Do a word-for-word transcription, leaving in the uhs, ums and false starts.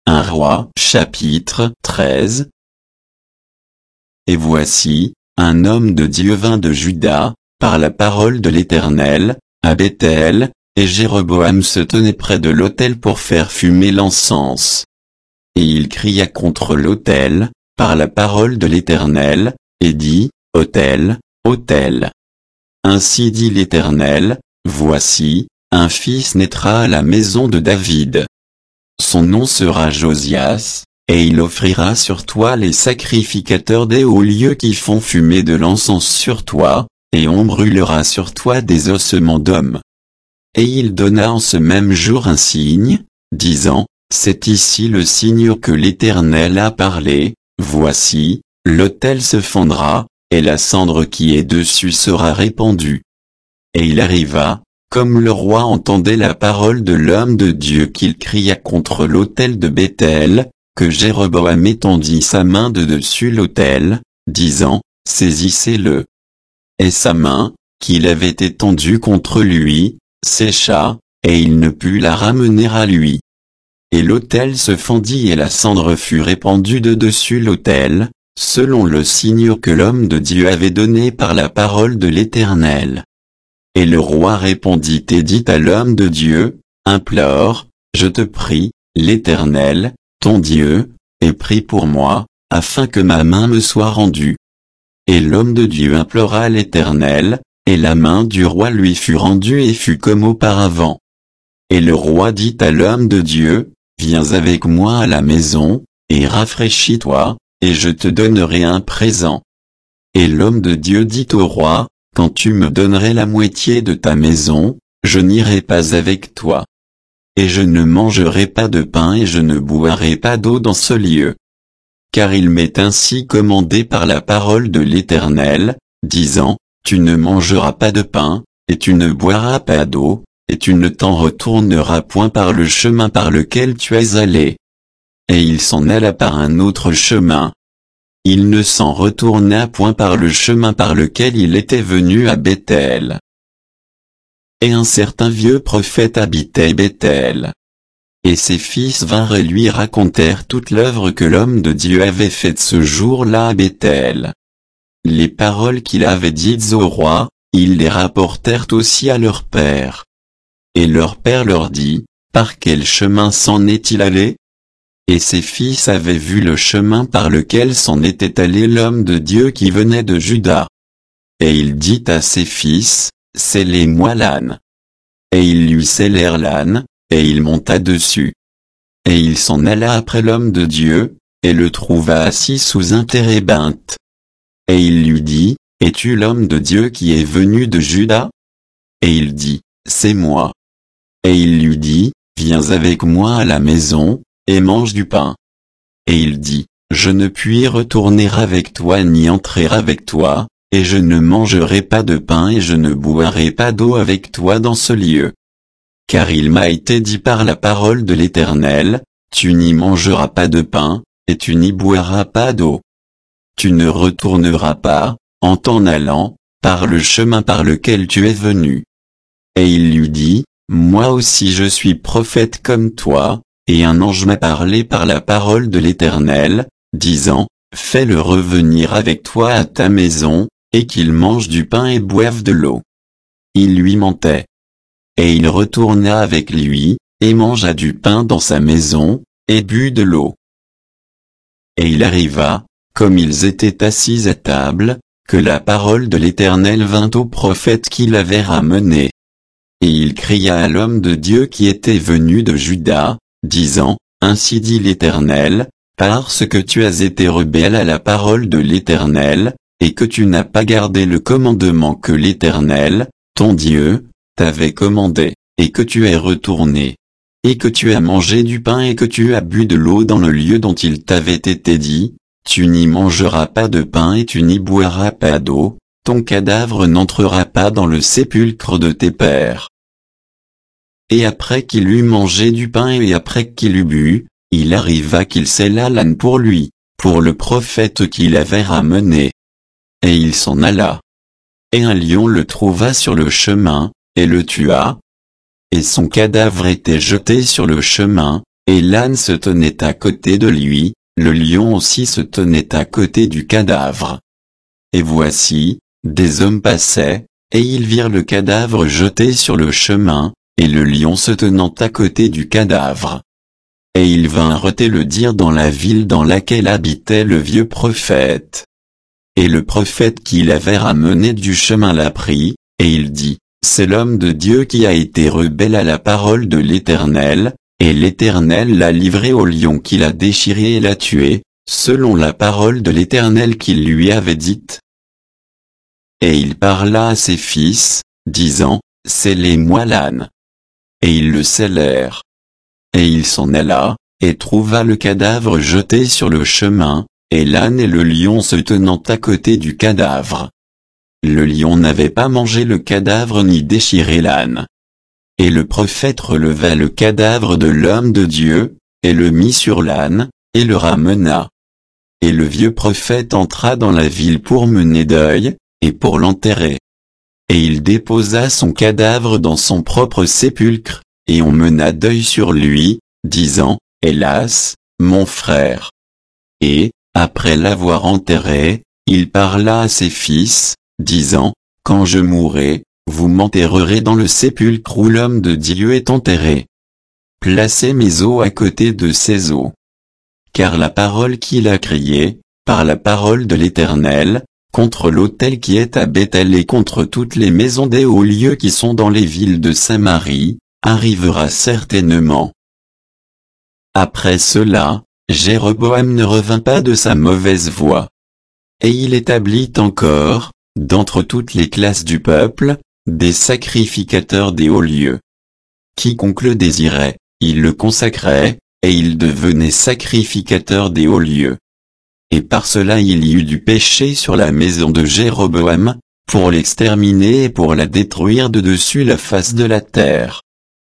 un roi. Chapitre treize. Et voici, un homme de Dieu vint de Juda, par la parole de l'Éternel, à Béthel, et Jéroboam se tenait près de l'autel pour faire fumer l'encens. Et il cria contre l'autel, par la parole de l'Éternel, et dit, Autel, autel. Ainsi dit l'Éternel, voici, un fils naîtra à la maison de David. Son nom sera Josias, et il offrira sur toi les sacrificateurs des hauts lieux qui font fumer de l'encens sur toi, et on brûlera sur toi des ossements d'hommes. Et il donna en ce même jour un signe, disant, c'est ici le signe que l'Éternel a parlé, voici, l'autel se fondra, et la cendre qui est dessus sera répandue. Et il arriva, comme le roi entendait la parole de l'homme de Dieu qu'il cria contre l'autel de Béthel, que Jéroboam étendit sa main de dessus l'autel, disant, saisissez-le. Et sa main, qu'il avait étendue contre lui, sécha, et il ne put la ramener à lui. Et l'autel se fendit et la cendre fut répandue de dessus l'autel, selon le signe que l'homme de Dieu avait donné par la parole de l'Éternel. Et le roi répondit et dit à l'homme de Dieu, implore, je te prie, l'Éternel, ton Dieu, et prie pour moi, afin que ma main me soit rendue. Et l'homme de Dieu implora l'Éternel, et la main du roi lui fut rendue et fut comme auparavant. Et le roi dit à l'homme de Dieu, viens avec moi à la maison, et rafraîchis-toi, et je te donnerai un présent. Et l'homme de Dieu dit au roi, quand tu me donnerais la moitié de ta maison, je n'irai pas avec toi. Et je ne mangerai pas de pain et je ne boirai pas d'eau dans ce lieu. Car il m'est ainsi commandé par la parole de l'Éternel, disant, tu ne mangeras pas de pain, et tu ne boiras pas d'eau, et tu ne t'en retourneras point par le chemin par lequel tu es allé. Et il s'en alla par un autre chemin. Il ne s'en retourna point par le chemin par lequel il était venu à Béthel. Et un certain vieux prophète habitait Béthel. Et ses fils vinrent et lui racontèrent toute l'œuvre que l'homme de Dieu avait faite ce jour-là à Béthel. Les paroles qu'il avait dites au roi, ils les rapportèrent aussi à leur père. Et leur père leur dit, par quel chemin s'en est-il allé? Et ses fils avaient vu le chemin par lequel s'en était allé l'homme de Dieu qui venait de Juda. Et il dit à ses fils, scellez-moi l'âne. Et ils lui scellèrent l'âne, et il monta dessus. Et il s'en alla après l'homme de Dieu, et le trouva assis sous un térébinthe. Et il lui dit, es-tu l'homme de Dieu qui est venu de Juda? Et il dit, c'est moi. Et il lui dit, viens avec moi à la maison, et mange du pain. Et il dit, je ne puis retourner avec toi ni entrer avec toi, et je ne mangerai pas de pain et je ne boirai pas d'eau avec toi dans ce lieu. Car il m'a été dit par la parole de l'Éternel, tu n'y mangeras pas de pain, et tu n'y boiras pas d'eau. Tu ne retourneras pas, en t'en allant, par le chemin par lequel tu es venu. Et il lui dit, moi aussi je suis prophète comme toi, et un ange m'a parlé par la parole de l'Éternel, disant, fais-le revenir avec toi à ta maison, et qu'il mange du pain et boive de l'eau. Il lui mentait. Et il retourna avec lui, et mangea du pain dans sa maison, et but de l'eau. Et il arriva, comme ils étaient assis à table, que la parole de l'Éternel vint au prophète qui l'avait ramené. Et il cria à l'homme de Dieu qui était venu de Juda, disant, ainsi dit l'Éternel, parce que tu as été rebelle à la parole de l'Éternel, et que tu n'as pas gardé le commandement que l'Éternel, ton Dieu, t'avait commandé, et que tu es retourné, et que tu as mangé du pain et que tu as bu de l'eau dans le lieu dont il t'avait été dit, tu n'y mangeras pas de pain et tu n'y boiras pas d'eau, ton cadavre n'entrera pas dans le sépulcre de tes pères. Et après qu'il eut mangé du pain et après qu'il eut bu, il arriva qu'il scella l'âne pour lui, pour le prophète qu'il avait ramené. Et il s'en alla. Et un lion le trouva sur le chemin, et le tua. Et son cadavre était jeté sur le chemin, et l'âne se tenait à côté de lui, le lion aussi se tenait à côté du cadavre. Et voici, des hommes passaient, et ils virent le cadavre jeté sur le chemin, et le lion se tenant à côté du cadavre. Et ils vinrent et le dire dans la ville dans laquelle habitait le vieux prophète. Et le prophète qui l'avait ramené du chemin l'apprit, et il dit, c'est l'homme de Dieu qui a été rebelle à la parole de l'Éternel, et l'Éternel l'a livré au lion qui l'a déchiré et l'a tué, selon la parole de l'Éternel qu'il lui avait dite. Et il parla à ses fils, disant, scellez-moi l'âne. Et ils le scellèrent. Et il s'en alla, et trouva le cadavre jeté sur le chemin, et l'âne et le lion se tenant à côté du cadavre. Le lion n'avait pas mangé le cadavre ni déchiré l'âne. Et le prophète releva le cadavre de l'homme de Dieu, et le mit sur l'âne, et le ramena. Et le vieux prophète entra dans la ville pour mener deuil, et pour l'enterrer. Et il déposa son cadavre dans son propre sépulcre, et on mena deuil sur lui, disant, hélas, mon frère. Et, après l'avoir enterré, il parla à ses fils, disant, quand je mourrai, vous m'enterrerez dans le sépulcre où l'homme de Dieu est enterré. Placez mes os à côté de ses os. Car la parole qu'il a criée, par la parole de l'Éternel, contre l'autel qui est à Béthel et contre toutes les maisons des hauts lieux qui sont dans les villes de Samarie, arrivera certainement. Après cela, Jéroboam ne revint pas de sa mauvaise voie. Et il établit encore, d'entre toutes les classes du peuple, des sacrificateurs des hauts lieux. Quiconque le désirait, il le consacrait, et il devenait sacrificateur des hauts lieux. Et par cela il y eut du péché sur la maison de Jéroboam, pour l'exterminer et pour la détruire de dessus la face de la terre.